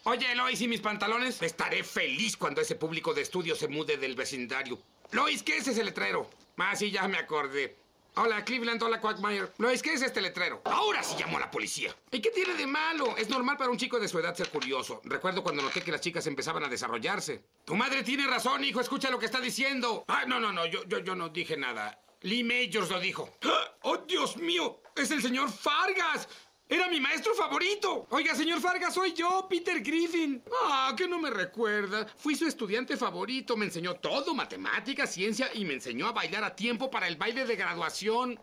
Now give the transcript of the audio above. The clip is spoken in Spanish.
Oye, Lois, ¿y mis pantalones? Estaré feliz cuando ese público de estudio se mude del vecindario. Lois, ¿qué es ese letrero? Ah, sí, ya me acordé. Hola, Cleveland, hola, Quagmire. Lois, ¿qué es este letrero? Ahora sí llamó a la policía. ¿Y qué tiene de malo? Es normal para un chico de su edad ser curioso. Recuerdo cuando noté que las chicas empezaban a desarrollarse. Tu madre tiene razón, hijo, escucha lo que está diciendo. Ah, no, yo no dije nada. Lee Majors lo dijo. ¡Ah! ¡Oh, Dios mío! ¡Es el señor Fargas! ¡Era mi maestro favorito! Oiga, señor Fargas, soy yo, Peter Griffin. Ah, que no me recuerda. Fui su estudiante favorito. Me enseñó todo, matemáticas, ciencia, y me enseñó a bailar a tiempo para el baile de graduación.